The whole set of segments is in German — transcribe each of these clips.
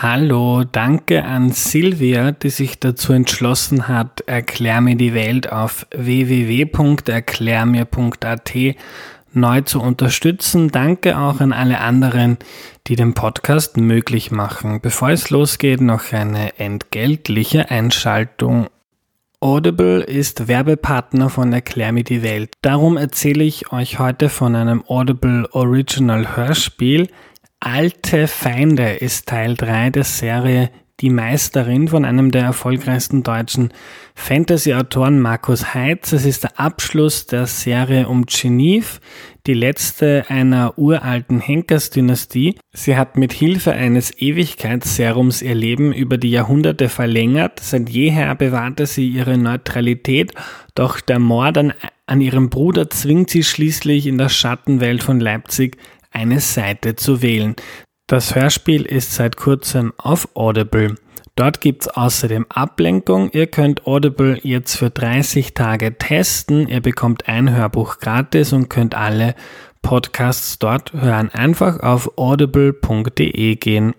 Hallo, danke an Silvia, die sich dazu entschlossen hat, Erklär mir die Welt auf www.erklärmir.at neu zu unterstützen. Danke auch an alle anderen, die den Podcast möglich machen. Bevor es losgeht, noch eine entgeltliche Einschaltung. Audible ist Werbepartner von Erklär mir die Welt. Darum erzähle ich euch heute von einem Audible Original Hörspiel. Alte Feinde ist Teil 3 der Serie Die Meisterin von einem der erfolgreichsten deutschen Fantasy-Autoren Markus Heitz. Es ist der Abschluss der Serie um Genevieve, die letzte einer uralten Henkersdynastie. Sie hat mit Hilfe eines Ewigkeitsserums ihr Leben über die Jahrhunderte verlängert. Seit jeher bewahrte sie ihre Neutralität, doch der Mord an ihrem Bruder zwingt sie schließlich in der Schattenwelt von Leipzig eine Seite zu wählen. Das Hörspiel ist seit kurzem auf Audible. Dort gibt's außerdem Ablenkung. Ihr könnt Audible jetzt für 30 Tage testen. Ihr bekommt ein Hörbuch gratis und könnt alle Podcasts dort hören. Einfach auf audible.de gehen.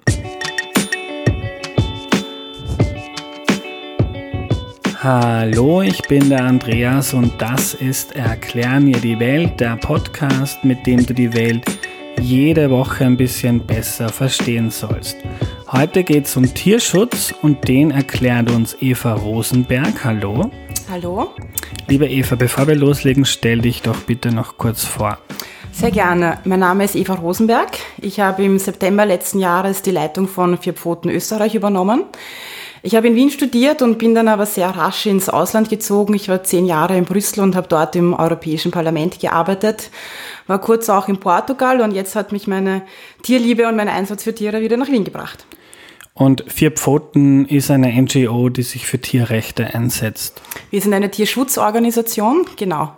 Hallo, ich bin der Andreas und das ist Erklär mir die Welt, der Podcast, mit dem du die Welt jede Woche ein bisschen besser verstehen sollst. Heute geht es um Tierschutz und den erklärt uns Eva Rosenberg. Hallo. Hallo. Liebe Eva, bevor wir loslegen, stell dich doch bitte noch kurz vor. Sehr gerne. Mein Name ist Eva Rosenberg. Ich habe im September letzten Jahres die Leitung von Vier Pfoten Österreich übernommen. Ich habe in Wien studiert und bin dann aber sehr rasch ins Ausland gezogen. Ich war 10 Jahre in Brüssel und habe dort im Europäischen Parlament gearbeitet. War kurz auch in Portugal und jetzt hat mich meine Tierliebe und mein Einsatz für Tiere wieder nach Wien gebracht. Und Vier Pfoten ist eine NGO, die sich für Tierrechte einsetzt. Wir sind eine Tierschutzorganisation, genau.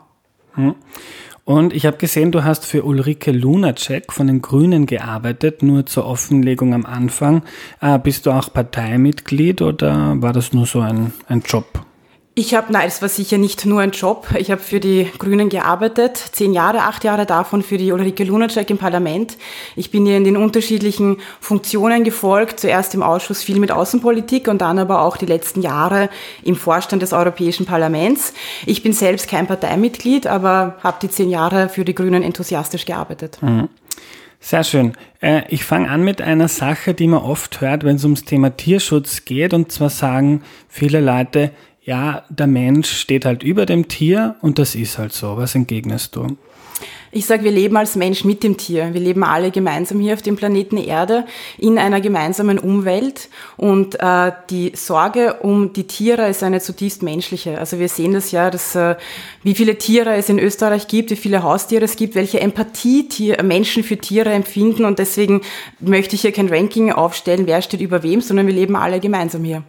Und ich habe gesehen, du hast für Ulrike Lunacek von den Grünen gearbeitet, nur zur Offenlegung am Anfang. Bist du auch Parteimitglied oder war das nur so ein Job? Nein, es war sicher nicht nur ein Job. Ich habe für die Grünen gearbeitet, 10 Jahre, 8 Jahre davon für die Ulrike Lunacek im Parlament. Ich bin ihr in den unterschiedlichen Funktionen gefolgt, zuerst im Ausschuss viel mit Außenpolitik und dann aber auch die letzten Jahre im Vorstand des Europäischen Parlaments. Ich bin selbst kein Parteimitglied, aber habe die 10 Jahre für die Grünen enthusiastisch gearbeitet. Sehr schön. Ich fange an mit einer Sache, die man oft hört, wenn es ums Thema Tierschutz geht, und zwar sagen viele Leute, ja, der Mensch steht halt über dem Tier und das ist halt so. Was entgegnest du? Ich sage, wir leben als Mensch mit dem Tier. Wir leben alle gemeinsam hier auf dem Planeten Erde in einer gemeinsamen Umwelt und die Sorge um die Tiere ist eine zutiefst menschliche. Also wir sehen das ja, dass wie viele Tiere es in Österreich gibt, wie viele Haustiere es gibt, welche Empathie Menschen für Tiere empfinden, und deswegen möchte ich hier kein Ranking aufstellen, wer steht über wem, sondern wir leben alle gemeinsam hier.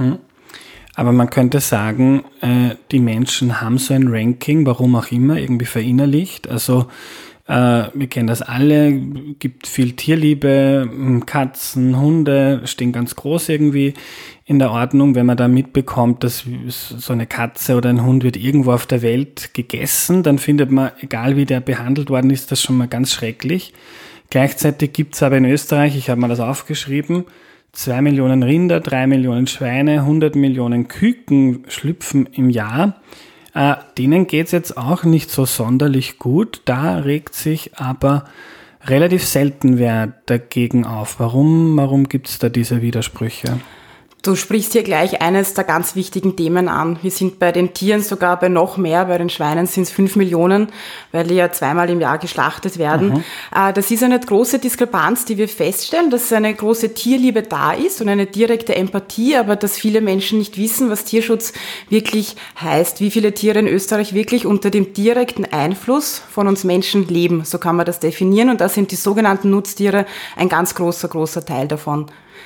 Aber man könnte sagen, die Menschen haben so ein Ranking, warum auch immer, irgendwie verinnerlicht. Also wir kennen das alle, gibt viel Tierliebe, Katzen, Hunde stehen ganz groß irgendwie in der Ordnung. Wenn man da mitbekommt, dass so eine Katze oder ein Hund wird irgendwo auf der Welt gegessen, dann findet man, egal wie der behandelt worden ist, das schon mal ganz schrecklich. Gleichzeitig gibt es aber in Österreich, ich habe mir das aufgeschrieben, 2 Millionen Rinder, 3 Millionen Schweine, 100 Millionen Küken schlüpfen im Jahr. Denen geht's jetzt auch nicht so sonderlich gut. Da regt sich aber relativ selten wer dagegen auf. Warum gibt's da diese Widersprüche? Du sprichst hier gleich eines der ganz wichtigen Themen an. Wir sind bei den Tieren sogar bei noch mehr. Bei den Schweinen sind es 5 Millionen, weil die ja 2-mal im Jahr geschlachtet werden. Das ist eine große Diskrepanz, die wir feststellen, dass eine große Tierliebe da ist und eine direkte Empathie, aber dass viele Menschen nicht wissen, was Tierschutz wirklich heißt, wie viele Tiere in Österreich wirklich unter dem direkten Einfluss von uns Menschen leben. So kann man das definieren, und da sind die sogenannten Nutztiere ein ganz großer Teil davon.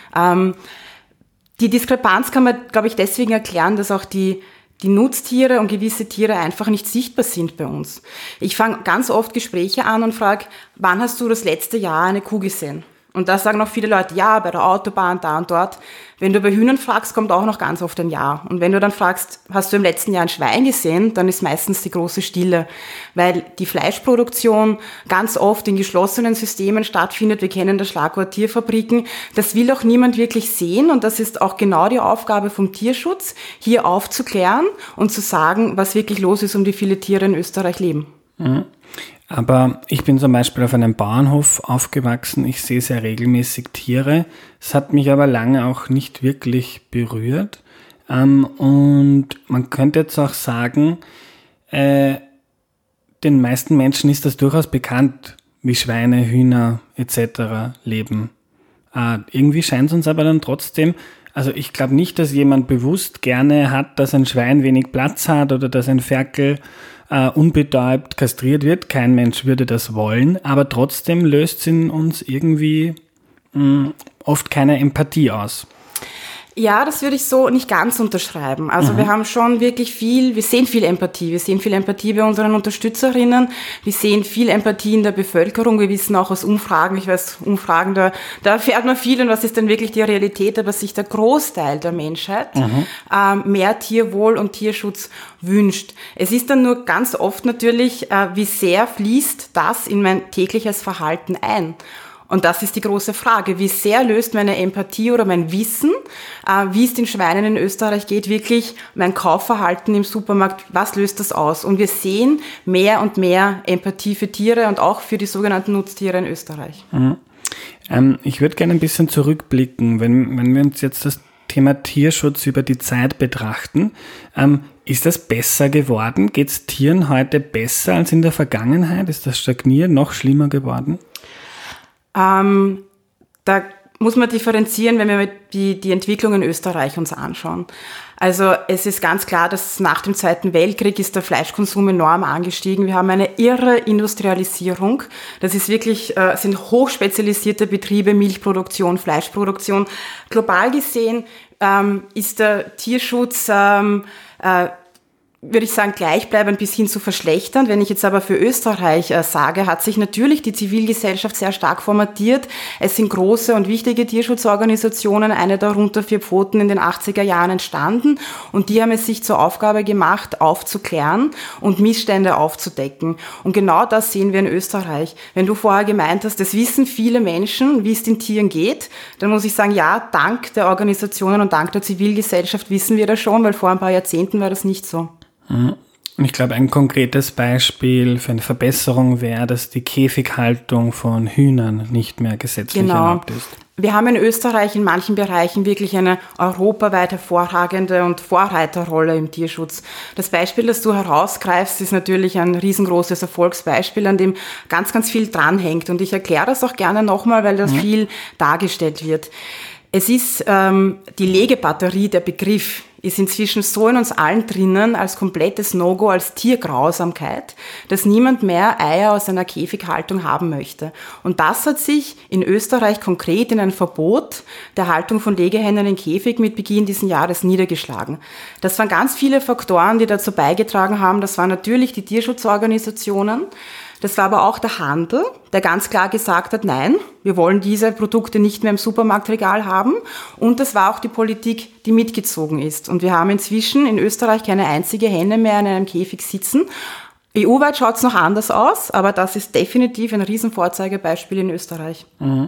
Die Diskrepanz kann man, glaube ich, deswegen erklären, dass auch die Nutztiere und gewisse Tiere einfach nicht sichtbar sind bei uns. Ich fange ganz oft Gespräche an und frage, wann hast du das letzte Jahr eine Kuh gesehen? Und da sagen auch viele Leute, ja, bei der Autobahn, da und dort. Wenn du bei Hühnern fragst, kommt auch noch ganz oft ein Ja. Und wenn du dann fragst, hast du im letzten Jahr ein Schwein gesehen, dann ist meistens die große Stille. Weil die Fleischproduktion ganz oft in geschlossenen Systemen stattfindet. Wir kennen das Schlagwort Tierfabriken. Das will auch niemand wirklich sehen. Und das ist auch genau die Aufgabe vom Tierschutz, hier aufzuklären und zu sagen, was wirklich los ist, um die viele Tiere in Österreich leben. Mhm. Aber ich bin zum Beispiel auf einem Bauernhof aufgewachsen. Ich sehe sehr regelmäßig Tiere. Es hat mich aber lange auch nicht wirklich berührt. Und man könnte jetzt auch sagen, den meisten Menschen ist das durchaus bekannt, wie Schweine, Hühner etc. leben. Irgendwie scheint es uns aber dann trotzdem, also ich glaube nicht, dass jemand bewusst gerne hat, dass ein Schwein wenig Platz hat oder dass ein Ferkel unbetäubt kastriert wird. Kein Mensch würde das wollen, aber trotzdem löst es in uns irgendwie oft keine Empathie aus. Ja, das würde ich so nicht ganz unterschreiben. Also wir haben schon wirklich wir sehen viel Empathie. Wir sehen viel Empathie bei unseren Unterstützerinnen. Wir sehen viel Empathie in der Bevölkerung. Wir wissen auch aus Umfragen, ich weiß, Umfragen, da erfährt man viel und was ist denn wirklich die Realität, aber sich der Großteil der Menschheit mehr Tierwohl und Tierschutz wünscht. Es ist dann nur ganz oft natürlich, wie sehr fließt das in mein tägliches Verhalten ein? Und das ist die große Frage. Wie sehr löst meine Empathie oder mein Wissen, wie es den Schweinen in Österreich geht, wirklich mein Kaufverhalten im Supermarkt, was löst das aus? Und wir sehen mehr und mehr Empathie für Tiere und auch für die sogenannten Nutztiere in Österreich. Ich würde gerne ein bisschen zurückblicken, wenn wir uns jetzt das Thema Tierschutz über die Zeit betrachten. Ist das besser geworden? Geht es Tieren heute besser als in der Vergangenheit? Ist das Stagnieren noch schlimmer geworden? Da muss man differenzieren, wenn wir die Entwicklung in Österreich uns anschauen. Also es ist ganz klar, dass nach dem Zweiten Weltkrieg ist der Fleischkonsum enorm angestiegen. Wir haben eine irre Industrialisierung. Das ist wirklich, sind hochspezialisierte Betriebe, Milchproduktion, Fleischproduktion. Global gesehen ist der Tierschutz würde ich sagen, gleichbleibend bis hin zu verschlechtern. Wenn ich jetzt aber für Österreich sage, hat sich natürlich die Zivilgesellschaft sehr stark formatiert. Es sind große und wichtige Tierschutzorganisationen, eine darunter 4 Pfoten, in den 80er Jahren entstanden. Und die haben es sich zur Aufgabe gemacht, aufzuklären und Missstände aufzudecken. Und genau das sehen wir in Österreich. Wenn du vorher gemeint hast, das wissen viele Menschen, wie es den Tieren geht, dann muss ich sagen, ja, dank der Organisationen und dank der Zivilgesellschaft wissen wir das schon, weil vor ein paar Jahrzehnten war das nicht so. Und ich glaube, ein konkretes Beispiel für eine Verbesserung wäre, dass die Käfighaltung von Hühnern nicht mehr gesetzlich erlaubt ist. Wir haben in Österreich in manchen Bereichen wirklich eine europaweit hervorragende und Vorreiterrolle im Tierschutz. Das Beispiel, das du herausgreifst, ist natürlich ein riesengroßes Erfolgsbeispiel, an dem ganz, ganz viel dranhängt. Und ich erkläre das auch gerne nochmal, weil das viel dargestellt wird. Es ist die Legebatterie, der Begriff, ist inzwischen so in uns allen drinnen als komplettes No-Go, als Tiergrausamkeit, dass niemand mehr Eier aus einer Käfighaltung haben möchte. Und das hat sich in Österreich konkret in ein Verbot der Haltung von Legehennen in Käfig mit Beginn dieses Jahres niedergeschlagen. Das waren ganz viele Faktoren, die dazu beigetragen haben. Das waren natürlich die Tierschutzorganisationen. Das war aber auch der Handel, der ganz klar gesagt hat, nein, wir wollen diese Produkte nicht mehr im Supermarktregal haben. Und das war auch die Politik, die mitgezogen ist. Und wir haben inzwischen in Österreich keine einzige Henne mehr in einem Käfig sitzen. EU-weit schaut es noch anders aus, aber das ist definitiv ein Riesenvorzeigebeispiel in Österreich. Mhm.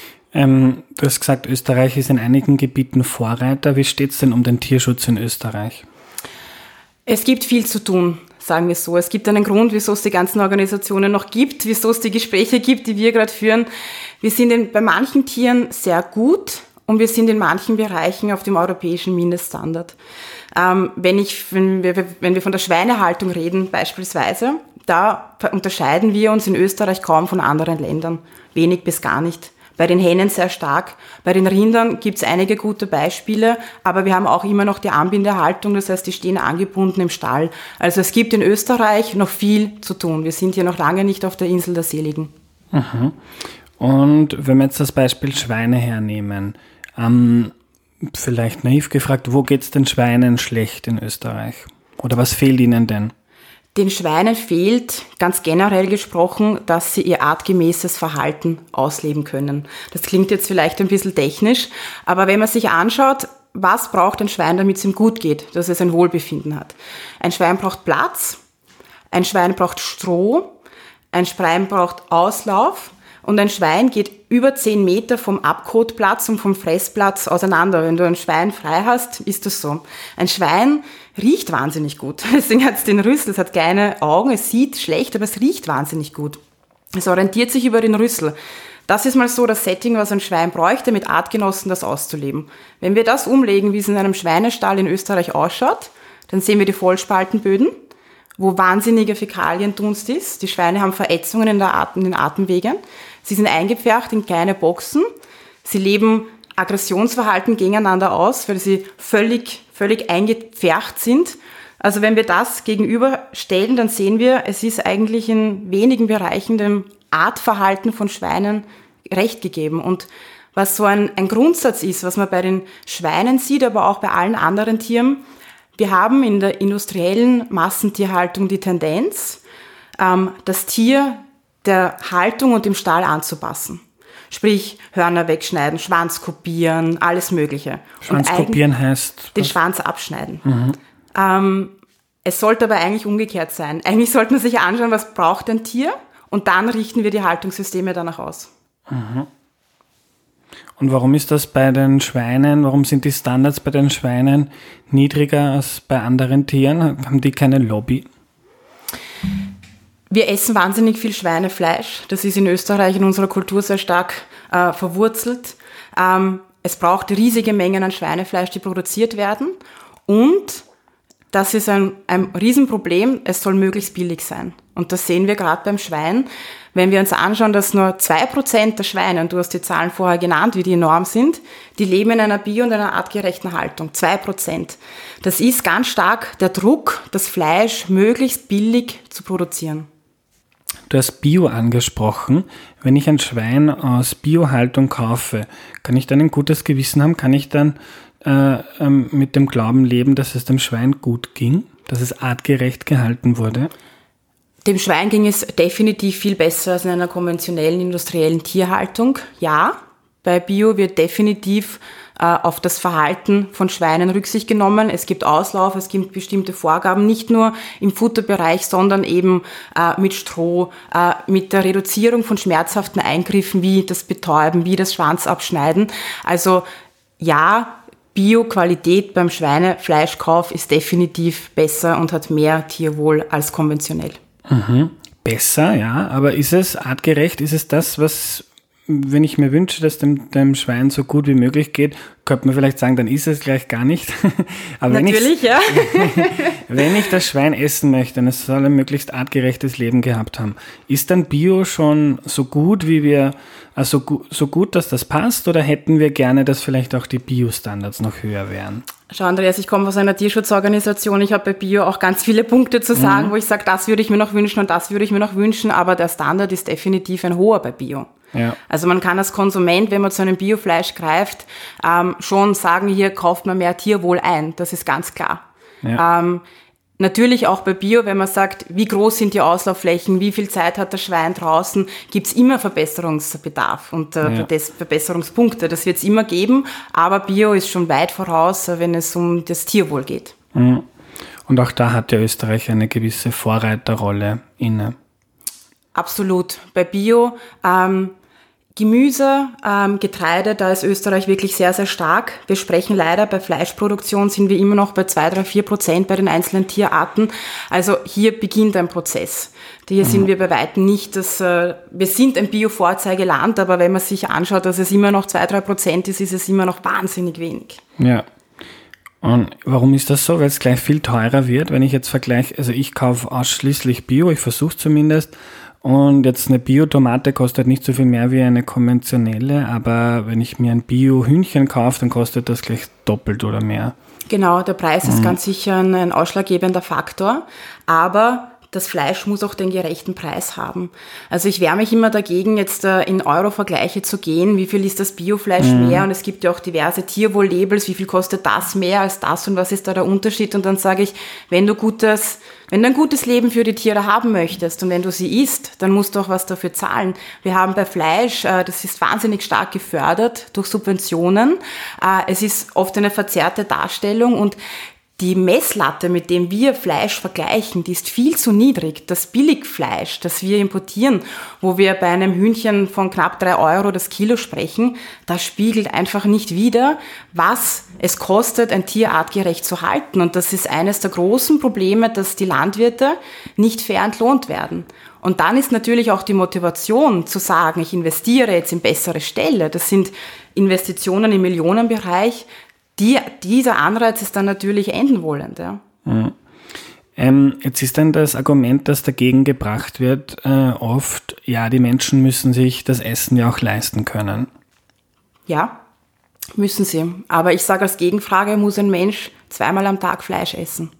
Du hast gesagt, Österreich ist in einigen Gebieten Vorreiter. Wie steht es denn um den Tierschutz in Österreich? Es gibt viel zu tun. Sagen wir so. Es gibt einen Grund, wieso es die ganzen Organisationen noch gibt, wieso es die Gespräche gibt, die wir gerade führen. Wir sind bei manchen Tieren sehr gut und wir sind in manchen Bereichen auf dem europäischen Mindeststandard. Wenn wir von der Schweinehaltung reden beispielsweise, da unterscheiden wir uns in Österreich kaum von anderen Ländern. Wenig bis gar nicht. Bei den Hennen sehr stark. Bei den Rindern gibt es einige gute Beispiele, aber wir haben auch immer noch die Anbindehaltung, das heißt, die stehen angebunden im Stall. Also es gibt in Österreich noch viel zu tun. Wir sind hier noch lange nicht auf der Insel der Seligen. Mhm. Und wenn wir jetzt das Beispiel Schweine hernehmen, vielleicht naiv gefragt, wo geht es den Schweinen schlecht in Österreich? Oder was fehlt ihnen denn? Den Schweinen fehlt, ganz generell gesprochen, dass sie ihr artgemäßes Verhalten ausleben können. Das klingt jetzt vielleicht ein bisschen technisch, aber wenn man sich anschaut, was braucht ein Schwein, damit es ihm gut geht, dass es ein Wohlbefinden hat? Ein Schwein braucht Platz, ein Schwein braucht Stroh, ein Schwein braucht Auslauf und ein Schwein geht über 10 Meter vom Abkotplatz und vom Fressplatz auseinander. Wenn du ein Schwein frei hast, ist das so. Ein Schwein riecht wahnsinnig gut. Deswegen hat es den Rüssel, es hat kleine Augen, es sieht schlecht, aber es riecht wahnsinnig gut. Es orientiert sich über den Rüssel. Das ist mal so das Setting, was ein Schwein bräuchte, mit Artgenossen das auszuleben. Wenn wir das umlegen, wie es in einem Schweinestall in Österreich ausschaut, dann sehen wir die Vollspaltenböden, wo wahnsinniger Fäkaliendunst ist. Die Schweine haben Verätzungen in den Atemwegen. Sie sind eingepfercht in kleine Boxen. Sie leben Aggressionsverhalten gegeneinander aus, weil sie völlig eingepfercht sind. Also wenn wir das gegenüberstellen, dann sehen wir, es ist eigentlich in wenigen Bereichen dem Artverhalten von Schweinen recht gegeben. Und was so ein Grundsatz ist, was man bei den Schweinen sieht, aber auch bei allen anderen Tieren, wir haben in der industriellen Massentierhaltung die Tendenz, das Tier der Haltung und dem Stall anzupassen. Sprich, Hörner wegschneiden, Schwanz kopieren, alles Mögliche. Schwanz kopieren heißt? Den Schwanz abschneiden. Es sollte aber eigentlich umgekehrt sein. Eigentlich sollte man sich anschauen, was braucht ein Tier, und dann richten wir die Haltungssysteme danach aus. Und warum ist das bei den Schweinen, warum sind die Standards bei den Schweinen niedriger als bei anderen Tieren? Haben die keine Lobby? Wir essen wahnsinnig viel Schweinefleisch. Das ist in Österreich in unserer Kultur sehr stark verwurzelt. Es braucht riesige Mengen an Schweinefleisch, die produziert werden. Und das ist ein Riesenproblem. Es soll möglichst billig sein. Und das sehen wir gerade beim Schwein. Wenn wir uns anschauen, dass nur 2% der Schweine, und du hast die Zahlen vorher genannt, wie die enorm sind, die leben in einer bio- und einer artgerechten Haltung. 2%. Das ist ganz stark der Druck, das Fleisch möglichst billig zu produzieren. Du hast Bio angesprochen. Wenn ich ein Schwein aus Biohaltung kaufe, kann ich dann ein gutes Gewissen haben? Kann ich dann mit dem Glauben leben, dass es dem Schwein gut ging, dass es artgerecht gehalten wurde? Dem Schwein ging es definitiv viel besser als in einer konventionellen industriellen Tierhaltung. Ja, bei Bio wird definitiv auf das Verhalten von Schweinen Rücksicht genommen. Es gibt Auslauf, es gibt bestimmte Vorgaben, nicht nur im Futterbereich, sondern eben mit Stroh, mit der Reduzierung von schmerzhaften Eingriffen wie das Betäuben, wie das Schwanzabschneiden. Also ja, Bio-Qualität beim Schweinefleischkauf ist definitiv besser und hat mehr Tierwohl als konventionell. Besser, ja, aber ist es artgerecht? Ist es das, was, wenn ich mir wünsche, dass dem Schwein so gut wie möglich geht, könnte man vielleicht sagen, dann ist es gleich gar nicht. Aber natürlich, ja. Wenn ich das Schwein essen möchte und es soll ein möglichst artgerechtes Leben gehabt haben, ist dann Bio schon so gut, wie wir, also so gut, dass das passt, oder hätten wir gerne, dass vielleicht auch die Bio-Standards noch höher wären? Schau, Andreas, ich komme aus einer Tierschutzorganisation. Ich habe bei Bio auch ganz viele Punkte zu sagen, wo ich sage, das würde ich mir noch wünschen und das würde ich mir noch wünschen, aber der Standard ist definitiv ein hoher bei Bio. Ja. Also man kann als Konsument, wenn man zu einem Biofleisch greift, schon sagen, hier kauft man mehr Tierwohl ein. Das ist ganz klar. Ja. Natürlich auch bei Bio, wenn man sagt, wie groß sind die Auslaufflächen, wie viel Zeit hat das Schwein draußen, gibt's immer Verbesserungsbedarf und Verbesserungspunkte. Das wird's immer geben, aber Bio ist schon weit voraus, wenn es um das Tierwohl geht. Und auch da hat ja Österreich eine gewisse Vorreiterrolle inne. Absolut. Bei Bio, Gemüse, Getreide, da ist Österreich wirklich sehr, sehr stark. Wir sprechen leider, bei Fleischproduktion sind wir immer noch bei 2-4% bei den einzelnen Tierarten. Also hier beginnt ein Prozess. Hier sind wir bei weitem nicht, wir sind ein Bio-Vorzeigeland, aber wenn man sich anschaut, dass es immer noch 2-3% ist es immer noch wahnsinnig wenig. Ja. Und warum ist das so? Weil es gleich viel teurer wird, wenn ich jetzt vergleiche, also ich kaufe ausschließlich Bio, ich versuche zumindest, und jetzt eine Bio-Tomate kostet nicht so viel mehr wie eine konventionelle, aber wenn ich mir ein Bio-Hühnchen kaufe, dann kostet das gleich doppelt oder mehr. Genau, der Preis ist ganz sicher ein ausschlaggebender Faktor, aber das Fleisch muss auch den gerechten Preis haben. Also ich wehre mich immer dagegen, jetzt in Euro-Vergleiche zu gehen, wie viel ist das Biofleisch mehr, und es gibt ja auch diverse Tierwohl-Labels, wie viel kostet das mehr als das und was ist da der Unterschied, und dann sage ich, wenn du gutes Wenn du ein gutes Leben für die Tiere haben möchtest und wenn du sie isst, dann musst du auch was dafür zahlen. Wir haben bei Fleisch, das ist wahnsinnig stark gefördert durch Subventionen. Es ist oft eine verzerrte Darstellung und die Messlatte, mit dem wir Fleisch vergleichen, die ist viel zu niedrig. Das Billigfleisch, das wir importieren, wo wir bei einem Hühnchen von knapp 3 Euro das Kilo sprechen, das spiegelt einfach nicht wider, was es kostet, ein Tier artgerecht zu halten. Und das ist eines der großen Probleme, dass die Landwirte nicht fair entlohnt werden. Und dann ist natürlich auch die Motivation zu sagen, ich investiere jetzt in bessere Ställe. Das sind Investitionen im Millionenbereich. Dieser Anreiz ist dann natürlich enden wollend. Ja. Jetzt ist dann das Argument, das dagegen gebracht wird, oft, ja, die Menschen müssen sich das Essen ja auch leisten können. Ja, müssen sie. Aber ich sage als Gegenfrage, muss ein Mensch 2-mal am Tag Fleisch essen?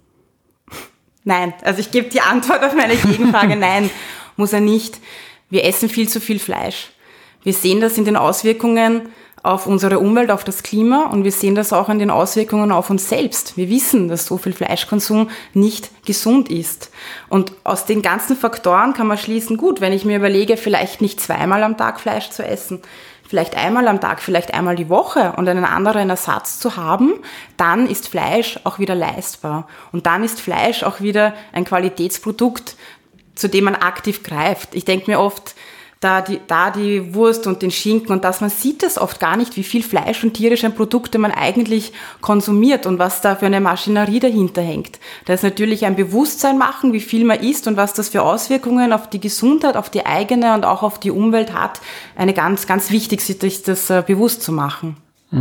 Nein, also ich gebe die Antwort auf meine Gegenfrage, nein, muss er nicht. Wir essen viel zu viel Fleisch. Wir sehen das in den Auswirkungen auf unsere Umwelt, auf das Klima und wir sehen das auch an den Auswirkungen auf uns selbst. Wir wissen, dass so viel Fleischkonsum nicht gesund ist. Und aus den ganzen Faktoren kann man schließen, gut, wenn ich mir überlege, vielleicht nicht 2-mal am Tag Fleisch zu essen, vielleicht 1-mal am Tag, vielleicht einmal die Woche und einen anderen Ersatz zu haben, dann ist Fleisch auch wieder leistbar. Und dann ist Fleisch auch wieder ein Qualitätsprodukt, zu dem man aktiv greift. Ich denke mir oft, da die Wurst und den Schinken und das, man sieht das oft gar nicht, wie viel Fleisch und tierische Produkte man eigentlich konsumiert und was da für eine Maschinerie dahinter hängt. Da ist natürlich ein Bewusstsein machen, wie viel man isst und was das für Auswirkungen auf die Gesundheit, auf die eigene und auch auf die Umwelt hat. Eine ganz, ganz wichtig, sich das bewusst zu machen.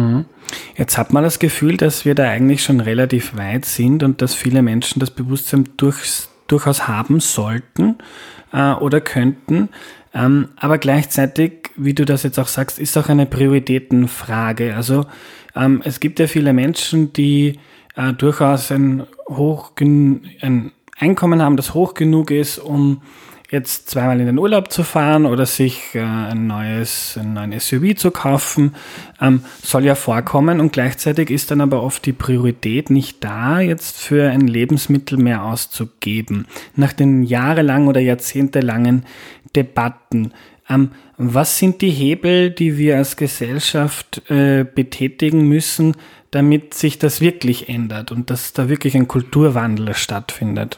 Jetzt hat man das Gefühl, dass wir da eigentlich schon relativ weit sind und dass viele Menschen das Bewusstsein durchaus haben sollten oder könnten. Aber gleichzeitig, wie du das jetzt auch sagst, ist auch eine Prioritätenfrage. Also es gibt ja viele Menschen, die durchaus ein Einkommen haben, das hoch genug ist, um jetzt 2-mal in den Urlaub zu fahren oder sich einen neuen SUV zu kaufen, soll ja vorkommen und gleichzeitig ist dann aber oft die Priorität nicht da, jetzt für ein Lebensmittel mehr auszugeben. Nach den jahrelangen oder jahrzehntelangen Debatten. Was sind die Hebel, die wir als Gesellschaft betätigen müssen, damit sich das wirklich ändert und dass da wirklich ein Kulturwandel stattfindet?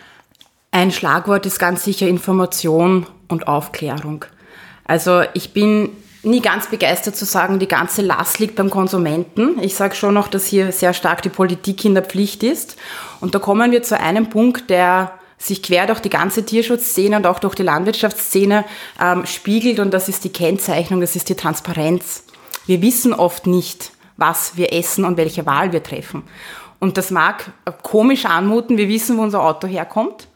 Ein Schlagwort ist ganz sicher Information und Aufklärung. Also ich bin nie ganz begeistert zu sagen, die ganze Last liegt beim Konsumenten. Ich sage schon noch, dass hier sehr stark die Politik in der Pflicht ist. Und da kommen wir zu einem Punkt, der sich quer durch die ganze Tierschutzszene und auch durch die Landwirtschaftsszene spiegelt. Und das ist die Kennzeichnung, das ist die Transparenz. Wir wissen oft nicht, was wir essen und welche Wahl wir treffen. Und das mag komisch anmuten, wir wissen, wo unser Auto herkommt.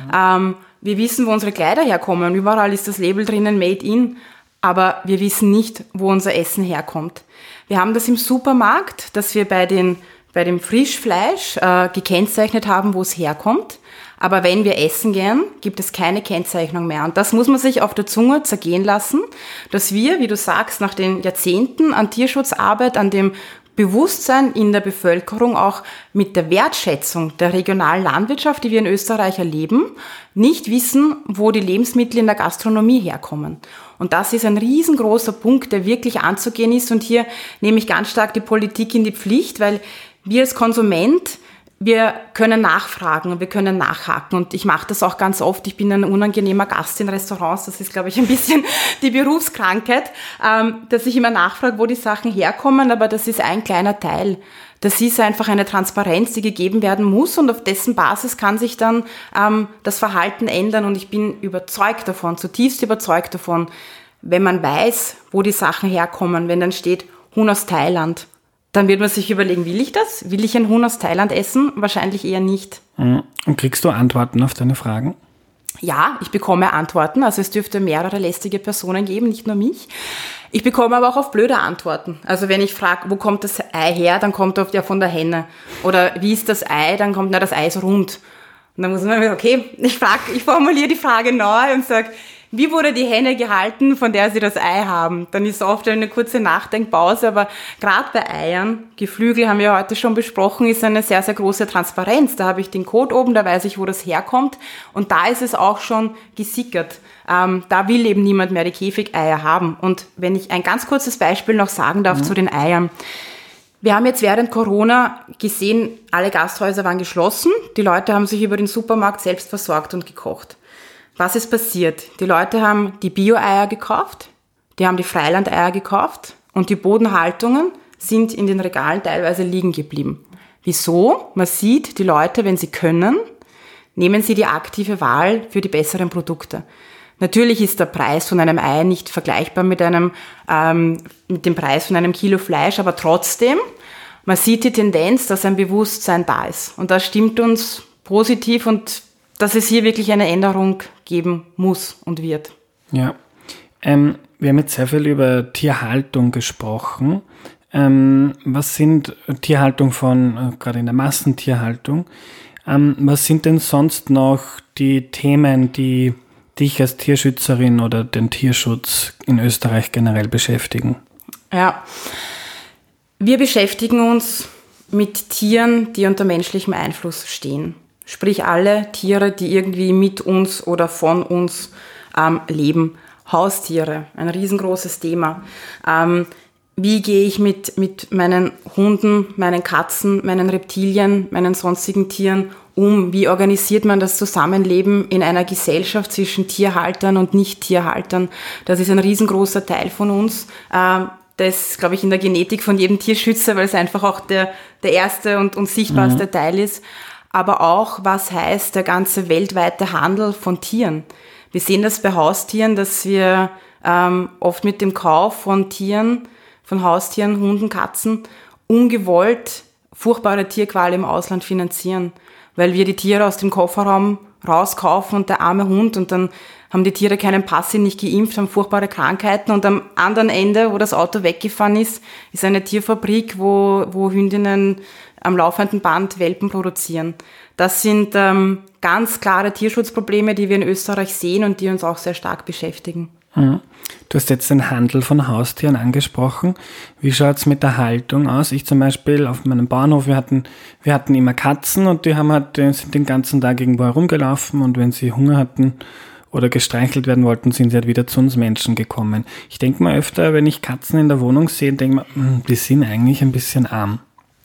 Wir wissen, wo unsere Kleider herkommen. Überall ist das Label drinnen, Made in. Aber wir wissen nicht, wo unser Essen herkommt. Wir haben das im Supermarkt, dass wir bei dem Frischfleisch gekennzeichnet haben, wo es herkommt. Aber wenn wir essen gehen, gibt es keine Kennzeichnung mehr. Und das muss man sich auf der Zunge zergehen lassen, dass wir, wie du sagst, nach den Jahrzehnten an Tierschutzarbeit, an dem Bewusstsein in der Bevölkerung, auch mit der Wertschätzung der regionalen Landwirtschaft, die wir in Österreich erleben, nicht wissen, wo die Lebensmittel in der Gastronomie herkommen. Und das ist ein riesengroßer Punkt, der wirklich anzugehen ist. Und hier nehme ich ganz stark die Politik in die Pflicht, weil wir als Konsument, wir können nachfragen und wir können nachhaken. Und ich mache das auch ganz oft. Ich bin ein unangenehmer Gast in Restaurants. Das ist, glaube ich, ein bisschen die Berufskrankheit, dass ich immer nachfrage, wo die Sachen herkommen. Aber das ist ein kleiner Teil. Das ist einfach eine Transparenz, die gegeben werden muss. Und auf dessen Basis kann sich dann das Verhalten ändern. Und ich bin überzeugt davon, zutiefst überzeugt davon, wenn man weiß, wo die Sachen herkommen, wenn dann steht Huhn aus Thailand, dann wird man sich überlegen, will ich das? Will ich ein Huhn aus Thailand essen? Wahrscheinlich eher nicht. Und kriegst du Antworten auf deine Fragen? Ja, ich bekomme Antworten. Also es dürfte mehrere lästige Personen geben, nicht nur mich. Ich bekomme aber auch auf blöde Antworten. Also wenn ich frage, wo kommt das Ei her, dann kommt oft ja von der Henne. Oder wie ist das Ei? Dann kommt, das Ei ist rund. Und dann muss man sagen, okay, ich formuliere die Frage neu und sage, wie wurde die Henne gehalten, von der sie das Ei haben? Dann ist oft eine kurze Nachdenkpause, aber gerade bei Eiern, Geflügel haben wir heute schon besprochen, ist eine sehr, sehr große Transparenz. Da habe ich den Code oben, da weiß ich, wo das herkommt und da ist es auch schon gesickert. Da will eben niemand mehr die Käfigeier haben. Und wenn ich ein ganz kurzes Beispiel noch sagen darf zu den Eiern. Wir haben jetzt während Corona gesehen, alle Gasthäuser waren geschlossen. Die Leute haben sich über den Supermarkt selbst versorgt und gekocht. Was ist passiert? Die Leute haben die Bio-Eier gekauft, die haben die Freilandeier gekauft und die Bodenhaltungen sind in den Regalen teilweise liegen geblieben. Wieso? Man sieht, die Leute, wenn sie können, nehmen sie die aktive Wahl für die besseren Produkte. Natürlich ist der Preis von einem Ei nicht vergleichbar mit dem Preis von einem Kilo Fleisch, aber trotzdem, man sieht die Tendenz, dass ein Bewusstsein da ist. Und das stimmt uns positiv und dass es hier wirklich eine Änderung geben muss und wird. Ja, wir haben jetzt sehr viel über Tierhaltung gesprochen. Was sind Tierhaltung gerade in der Massentierhaltung, was sind denn sonst noch die Themen, die dich als Tierschützerin oder den Tierschutz in Österreich generell beschäftigen? Ja, wir beschäftigen uns mit Tieren, die unter menschlichem Einfluss stehen. Sprich alle Tiere, die irgendwie mit uns oder von uns leben. Haustiere, ein riesengroßes Thema. Wie gehe ich mit meinen Hunden, meinen Katzen, meinen Reptilien, meinen sonstigen Tieren um? Wie organisiert man das Zusammenleben in einer Gesellschaft zwischen Tierhaltern und Nicht-Tierhaltern? Das ist ein riesengroßer Teil von uns. Das ist, glaube ich, in der Genetik von jedem Tierschützer, weil es einfach auch der erste und sichtbarste Teil ist. Aber auch, was heißt der ganze weltweite Handel von Tieren? Wir sehen das bei Haustieren, dass wir oft mit dem Kauf von Tieren, von Haustieren, Hunden, Katzen, ungewollt furchtbare Tierqual im Ausland finanzieren, weil wir die Tiere aus dem Kofferraum rauskaufen und der arme Hund und dann haben die Tiere keinen Pass, sind nicht geimpft, haben furchtbare Krankheiten und am anderen Ende, wo das Auto weggefahren ist eine Tierfabrik, wo Hündinnen am laufenden Band Welpen produzieren. Das sind ganz klare Tierschutzprobleme, die wir in Österreich sehen und die uns auch sehr stark beschäftigen. Du hast jetzt den Handel von Haustieren angesprochen. Wie schaut's mit der Haltung aus? Ich zum Beispiel auf meinem Bauernhof, wir hatten immer Katzen und die sind den ganzen Tag irgendwo herumgelaufen und wenn sie Hunger hatten oder gestreichelt werden wollten, sind sie halt wieder zu uns Menschen gekommen. Ich denke mal öfter, wenn ich Katzen in der Wohnung sehe, denke mir, die sind eigentlich ein bisschen arm.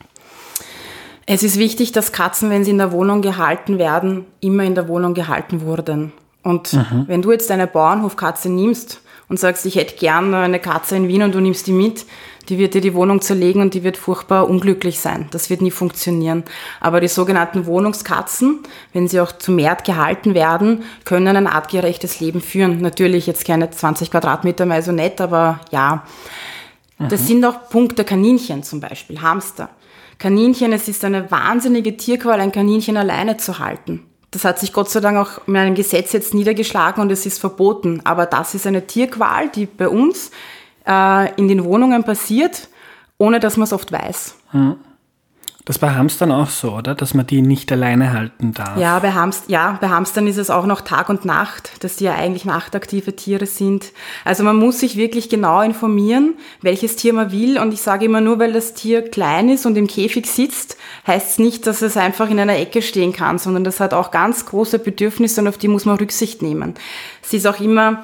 Es ist wichtig, dass Katzen, wenn sie in der Wohnung gehalten werden, immer in der Wohnung gehalten wurden. Und wenn du jetzt eine Bauernhofkatze nimmst und sagst, ich hätte gern eine Katze in Wien und du nimmst die mit, die wird dir die Wohnung zerlegen und die wird furchtbar unglücklich sein. Das wird nie funktionieren. Aber die sogenannten Wohnungskatzen, wenn sie auch zu Mehrt gehalten werden, können ein artgerechtes Leben führen. Natürlich jetzt keine 20 Quadratmeter Maisonette, aber ja. Das sind auch Punkte Kaninchen zum Beispiel, Hamster. Kaninchen, es ist eine wahnsinnige Tierqual, ein Kaninchen alleine zu halten. Das hat sich Gott sei Dank auch in einem Gesetz jetzt niedergeschlagen und es ist verboten. Aber das ist eine Tierqual, die bei uns in den Wohnungen passiert, ohne dass man es oft weiß. Das bei Hamstern auch so, oder? Dass man die nicht alleine halten darf. Ja, bei Hamstern ist es auch noch Tag und Nacht, dass die ja eigentlich nachtaktive Tiere sind. Also man muss sich wirklich genau informieren, welches Tier man will. Und ich sage immer, nur weil das Tier klein ist und im Käfig sitzt, heißt es nicht, dass es einfach in einer Ecke stehen kann, sondern das hat auch ganz große Bedürfnisse und auf die muss man Rücksicht nehmen. Es ist auch immer,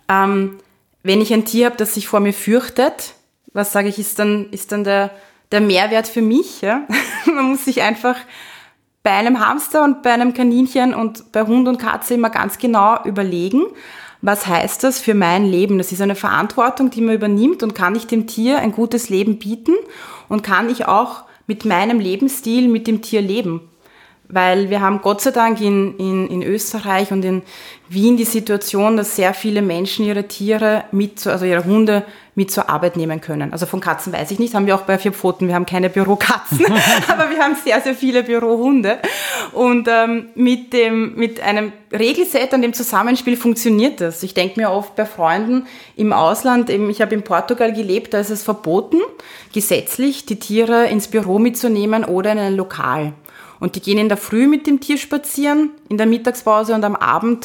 wenn ich ein Tier habe, das sich vor mir fürchtet, was sage ich, ist dann der Mehrwert für mich, ja. Man muss sich einfach bei einem Hamster und bei einem Kaninchen und bei Hund und Katze immer ganz genau überlegen, was heißt das für mein Leben? Das ist eine Verantwortung, die man übernimmt und kann ich dem Tier ein gutes Leben bieten und kann ich auch mit meinem Lebensstil mit dem Tier leben? Weil wir haben Gott sei Dank in Österreich und in Wien die Situation, dass sehr viele Menschen ihre Tiere ihre Hunde mit zur Arbeit nehmen können. Also von Katzen weiß ich nicht, haben wir auch bei 4 Pfoten, wir haben keine Bürokatzen, aber wir haben sehr, sehr viele Bürohunde. Und mit einem Regelset und dem Zusammenspiel funktioniert das. Ich denke mir oft bei Freunden im Ausland, ich habe in Portugal gelebt, da ist es verboten, gesetzlich die Tiere ins Büro mitzunehmen oder in ein Lokal. Und die gehen in der Früh mit dem Tier spazieren, in der Mittagspause und am Abend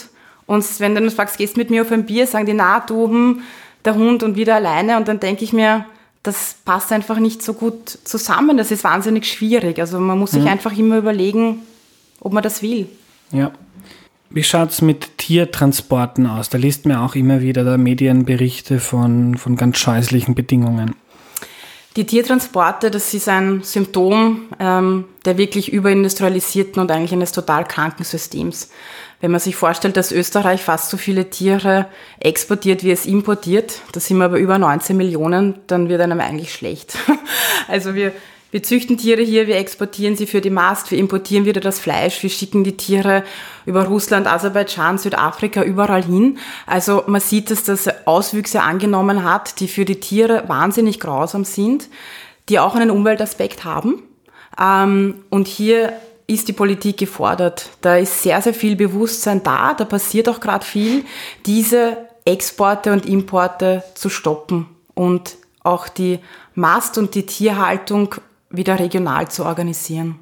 Und wenn du dann fragst, gehst mit mir auf ein Bier, sagen die, na, du, der Hund und wieder alleine. Und dann denke ich mir, das passt einfach nicht so gut zusammen. Das ist wahnsinnig schwierig. Also man muss sich einfach immer überlegen, ob man das will. Ja. Wie schaut es mit Tiertransporten aus? Da liest man auch immer wieder da Medienberichte von ganz scheußlichen Bedingungen. Die Tiertransporte, das ist ein Symptom der wirklich überindustrialisierten und eigentlich eines total kranken Systems. Wenn man sich vorstellt, dass Österreich fast so viele Tiere exportiert, wie es importiert, da sind wir aber über 19 Millionen, dann wird einem eigentlich schlecht. Also wir züchten Tiere hier, wir exportieren sie für die Mast, wir importieren wieder das Fleisch, wir schicken die Tiere über Russland, Aserbaidschan, Südafrika, überall hin. Also man sieht, dass das Auswüchse angenommen hat, die für die Tiere wahnsinnig grausam sind, die auch einen Umweltaspekt haben. Und hier ist die Politik gefordert. Da ist sehr, sehr viel Bewusstsein da passiert auch gerade viel, diese Exporte und Importe zu stoppen und auch die Mast- und die Tierhaltung wieder regional zu organisieren.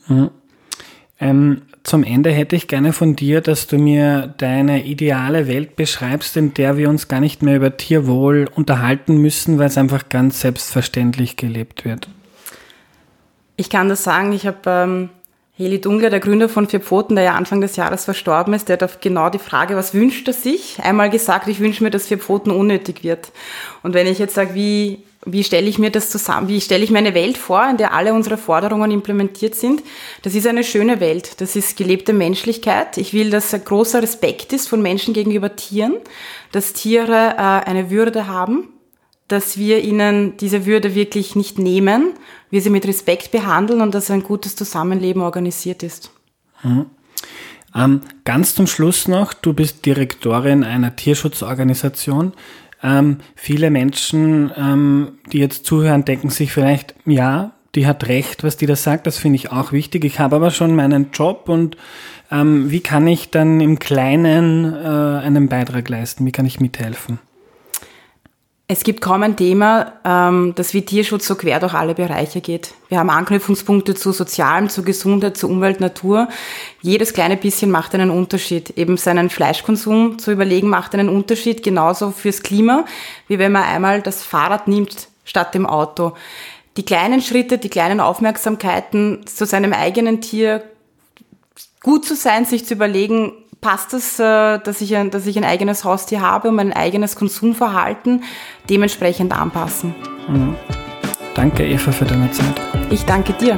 Zum Ende hätte ich gerne von dir, dass du mir deine ideale Welt beschreibst, in der wir uns gar nicht mehr über Tierwohl unterhalten müssen, weil es einfach ganz selbstverständlich gelebt wird. Ich kann das sagen, ich habe Heli Dungler, der Gründer von Vier Pfoten, der ja Anfang des Jahres verstorben ist, der hat auf genau die Frage, was wünscht er sich, einmal gesagt, ich wünsche mir, dass Vier Pfoten unnötig wird. Und wenn ich jetzt sage, wie stelle ich mir das zusammen, wie stelle ich mir eine Welt vor, in der alle unsere Forderungen implementiert sind? Das ist eine schöne Welt, das ist gelebte Menschlichkeit. Ich will, dass ein großer Respekt ist von Menschen gegenüber Tieren, dass Tiere eine Würde haben, dass wir ihnen diese Würde wirklich nicht nehmen, wir sie mit Respekt behandeln und dass ein gutes Zusammenleben organisiert ist. Ganz zum Schluss noch, du bist Direktorin einer Tierschutzorganisation. Viele Menschen, die jetzt zuhören, denken sich vielleicht, ja, die hat recht, was die da sagt, das finde ich auch wichtig. Ich habe aber schon meinen Job und wie kann ich dann im Kleinen einen Beitrag leisten? Wie kann ich mithelfen? Es gibt kaum ein Thema, das wie Tierschutz so quer durch alle Bereiche geht. Wir haben Anknüpfungspunkte zu Sozialem, zu Gesundheit, zu Umwelt, Natur. Jedes kleine bisschen macht einen Unterschied. Eben seinen Fleischkonsum zu überlegen macht einen Unterschied, genauso fürs Klima, wie wenn man einmal das Fahrrad nimmt statt dem Auto. Die kleinen Schritte, die kleinen Aufmerksamkeiten zu seinem eigenen Tier, gut zu sein, sich zu überlegen, passt es, dass ich ein eigenes Haustier habe und mein eigenes Konsumverhalten dementsprechend anpassen. Danke, Eva, für deine Zeit. Ich danke dir.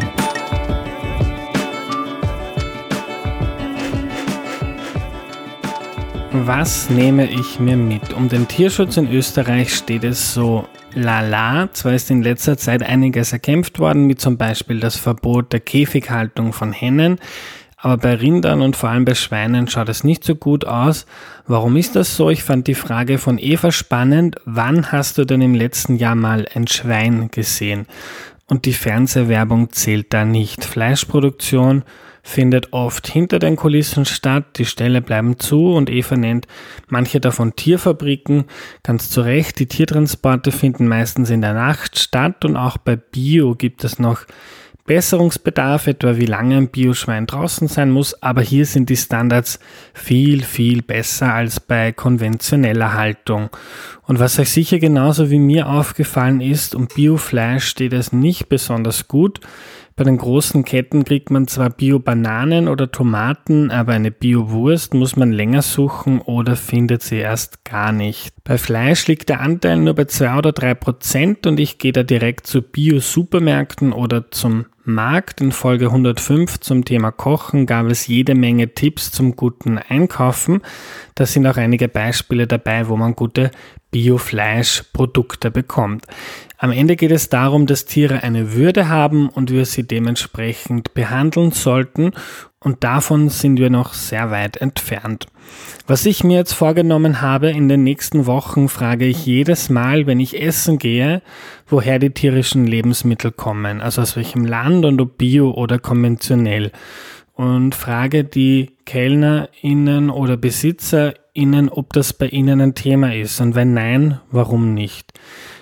Was nehme ich mir mit? Um den Tierschutz in Österreich steht es so lala. Zwar ist in letzter Zeit einiges erkämpft worden, wie zum Beispiel das Verbot der Käfighaltung von Hennen, aber bei Rindern und vor allem bei Schweinen schaut es nicht so gut aus. Warum ist das so? Ich fand die Frage von Eva spannend. Wann hast du denn im letzten Jahr mal ein Schwein gesehen? Und die Fernsehwerbung zählt da nicht. Fleischproduktion findet oft hinter den Kulissen statt, die Ställe bleiben zu und Eva nennt manche davon Tierfabriken. Ganz zu Recht, die Tiertransporte finden meistens in der Nacht statt und auch bei Bio gibt es noch Besserungsbedarf, etwa wie lange ein Bioschwein draußen sein muss, aber hier sind die Standards viel, viel besser als bei konventioneller Haltung. Und was euch sicher genauso wie mir aufgefallen ist, um Biofleisch steht es nicht besonders gut. Bei den großen Ketten kriegt man zwar Bio-Bananen oder Tomaten, aber eine Bio-Wurst muss man länger suchen oder findet sie erst gar nicht. Bei Fleisch liegt der Anteil nur bei 2 oder 3% und ich gehe da direkt zu Bio-Supermärkten oder zum Markt. In Folge 105 zum Thema Kochen gab es jede Menge Tipps zum guten Einkaufen. Da sind auch einige Beispiele dabei, wo man gute Biofleischprodukte bekommt. Am Ende geht es darum, dass Tiere eine Würde haben und wir sie dementsprechend behandeln sollten und davon sind wir noch sehr weit entfernt. Was ich mir jetzt vorgenommen habe, in den nächsten Wochen frage ich jedes Mal, wenn ich essen gehe, woher die tierischen Lebensmittel kommen, also aus welchem Land und ob bio oder konventionell. Und frage die KellnerInnen oder BesitzerInnen, ob das bei ihnen ein Thema ist und wenn nein, warum nicht.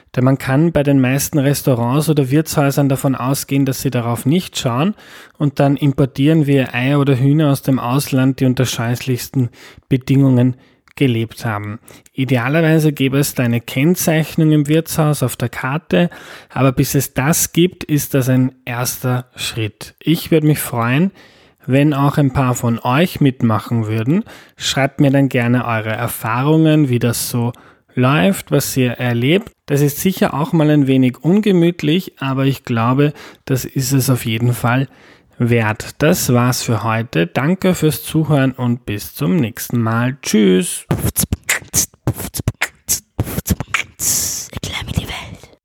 Denn man kann bei den meisten Restaurants oder Wirtshäusern davon ausgehen, dass sie darauf nicht schauen und dann importieren wir Eier oder Hühner aus dem Ausland, die unter scheußlichsten Bedingungen gelebt haben. Idealerweise gäbe es da eine Kennzeichnung im Wirtshaus auf der Karte, aber bis es das gibt, ist das ein erster Schritt. Ich würde mich freuen, wenn auch ein paar von euch mitmachen würden. Schreibt mir dann gerne eure Erfahrungen, wie das so läuft, was ihr erlebt. Das ist sicher auch mal ein wenig ungemütlich, aber ich glaube, das ist es auf jeden Fall wert. Das war's für heute. Danke fürs Zuhören und bis zum nächsten Mal. Tschüss.